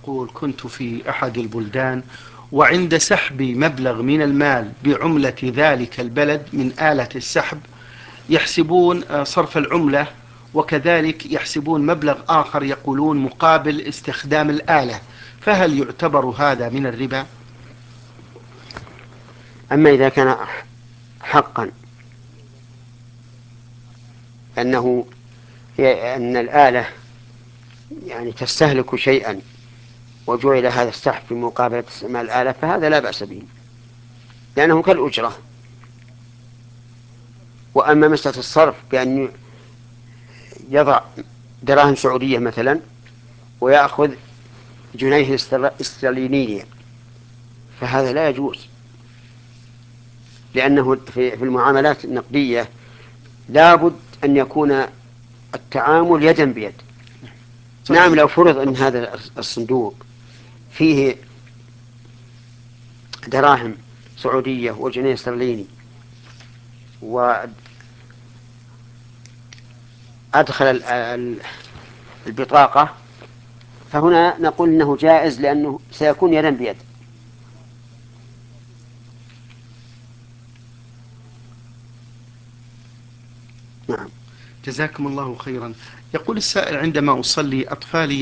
يقول: كنت في أحد البلدان، وعند سحب مبلغ من المال بعملة ذلك البلد من آلة السحب يحسبون صرف العملة، وكذلك يحسبون مبلغ آخر يقولون مقابل استخدام الآلة، فهل يعتبر هذا من الربا؟ أما إذا كان حقا أن الآلة يعني تستهلك شيئا وجعل هذا السحب في مقابلة استعمال الآلة، فهذا لا بأس به لأنه كالأجرة. وأما مسألة الصرف بأن يضع دراهم سعودية مثلا ويأخذ جنيه استرلينية، فهذا لا يجوز، لأنه في المعاملات النقدية لابد أن يكون التعامل يدا بيد. نعم، صحيح. لو فرض أن هذا الصندوق فيه دراهم سعودية وجنيه استرليني، وأدخل البطاقة، فهنا نقول إنه جائز لأنه سيكون يدا بيد. نعم. جزاكم الله خيرا. يقول السائل: عندما أصلي أطفالي